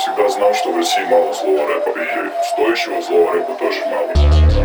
всегда знал, что в России мало злого рэпа, и стоящего злого рэпа тоже мало.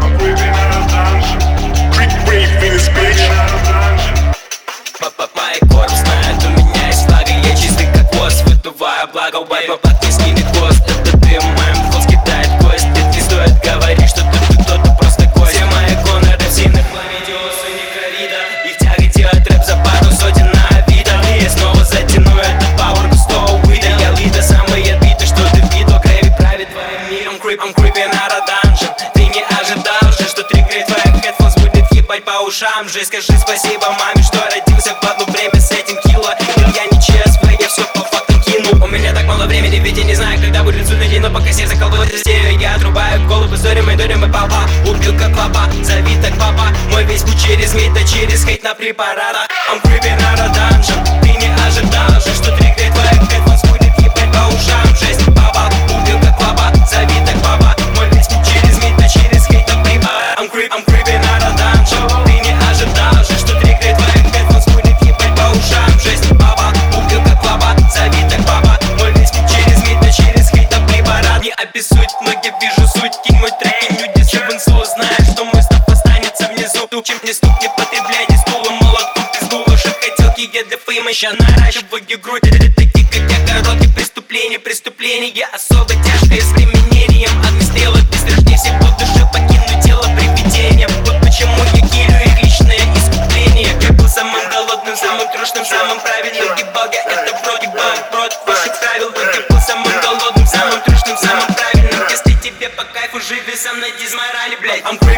Мои корп знают, у меня есть флага. Я чистый как воз, выдуваю благо. Вайпа под не скинет хвост. Это ты моим флот кидает кость. Нет, не стоит говорить, что ты кто-то просто гость. Все мои гоноры в сильных пламедиосы не ковида. Их тяга делает рэп за пару сотен на Авито. Я снова затяну этот пауэр густого уида. Я лида, самые биты, что ты видел. Грэви правит твоим миром. I'm creeping out of dungeon. Ты не ожидал же, что триггерит твоих headphones будет ебать по ушам же. Скажи спасибо маме, что родился в одно время с этим кило. Я не ЧСВ, я все по фактам кинул. У меня так мало времени, ведь я не знаю, когда будет судный день. Но пока сердце колдует истерию, я отрубаю голову зорем и папа. Убил как лапа, зови так папа. Мой весь путь через мид, а через хейт на препаратах. I'm creeping out of dungeon. Ты не ожидал же, что триггерит твоих headphones будет ебать по ушам. Жесть, папа, убил как лапа, зови так папа. Мой весь путь через мид, а через хейт на препаратах. I'm creeping out of dungeon. Ты не ожидал же, что триггерит твоих headphones будет ебать по ушам. Жесть, папа, убил как лапа, зови так папа. Мой весь путь через мид, а через хейт на препарат. Не обессудь, но я вижу суть. Кинь мой трек, люди севенсу. Знаешь, что мой став останется внизу. Чем не стук, не потребляй, не стулом молотку. Пизду ваши хотелки, я для фейма ща наращиваю грудь. Такие, как я, короткие преступления особо тяжкое с применением огнестрела. Бесстрашнее всех по душе покинуть тело привидением. Вот почему я килю их личное искупление. Я был самым голодным, самым трушным, самым правильным. Ебал я это вроде бы против ваших правил. Вот я был самым голодным, самым трушным, самым правильным. Если тебе по кайфу, живи со мной, дизморали, блядь.